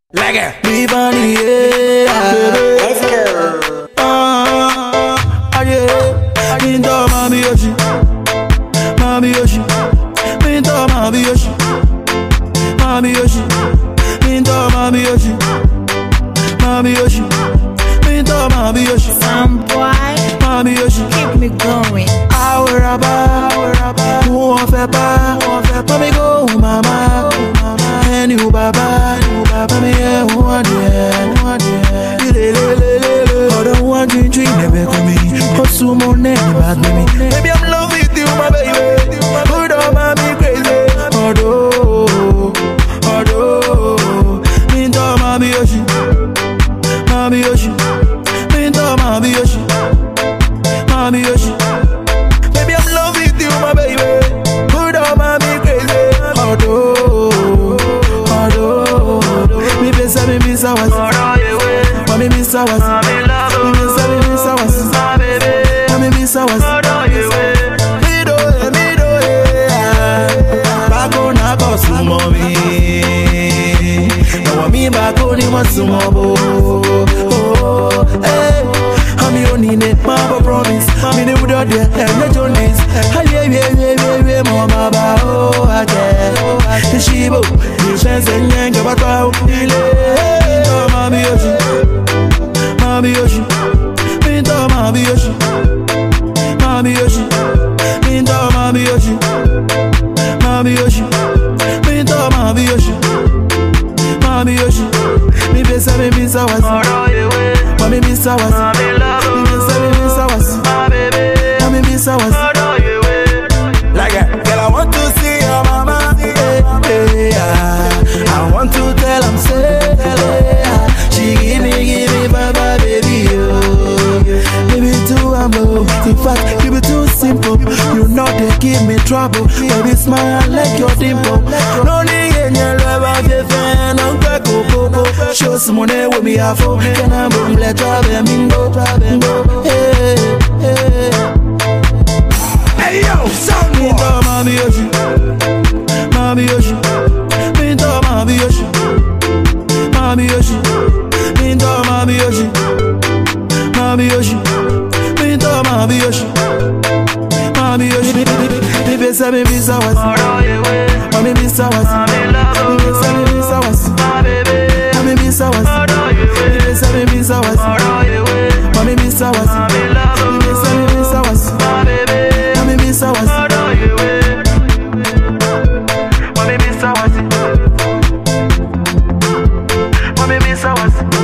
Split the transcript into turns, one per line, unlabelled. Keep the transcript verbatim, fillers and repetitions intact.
Like it.
Leave on the air.
Let's go.
Ah, ah, yeah. Minto mami yoshi, mami yoshi. Minto mami yoshi, mami yoshi. Minto mami yoshi, mami yoshi. Minto mami yoshi.
Some boy,
mami yoshi.
keep me going.
Awuraba, awuraba. Who won't fe pa, who won't fe pa. Mami go mama, and you baba, you baba. Mami yeah, who want it, who want it. Le le le le le. I don't want you to never come in. Hustle more than bad me. Baby I'm love with you, my baby. Put on mommy crazy. Although, although, minto mami yoshi, mami yoshi. Minto mami yoshi, mami yoshi. Baby I'm love with you, my baby. Put on mommy crazy. Although, although, me pesa me pesa was. Mami misa was. Me pesa me pesa was. Mami misa was. Me do it, me do it. Bako na ko sumo mi. No mi bako ni mo sumo bo. Oh, eh. Ami oni ne mama promise. Me ne udo de e journeys. Haye ye ye ye ye mama ba oh ake. Shibo, ni chance nyanga batwa ile. Mami yoshi, mami yoshi. Minto mami yoshi, mami yoshi. Minto mami yoshi, mami yoshi. Minto mami yoshi, mami yoshi. Mi pesa mi pesa was. Mami pesa was. Mi pesa mi pesa was. Mami pesa was.
Like it.
Girl, I want to see your mama. Hey, hey, ah. I want to tell I'm say, yeah. She give me, give me, baba, baby, oh. Baby, too humble. In fact, you be too simple. You know they give me trouble. Baby, smile like your dimple. No need any love of your fan. I'm go go go. Show some money with me, I fall. Can I boom, let travel, mingo, travel, go. Hey, hey.
Hey yo, son.
Minto mami yoshi, mami yoshi. Minto mami yoshi, mami yoshi. Minto mami yoshi, mami yoshi. Minto mami yoshi, mami yoshi. Mi pesa mi pesa was, mami pesa was. Mi pesa mi pesa was, mami pesa was. Mi pesa mi pesa was, mami pesa was. Mi pesa mi pesa was, mami pesa was. Mami pesa was, mami pesa was.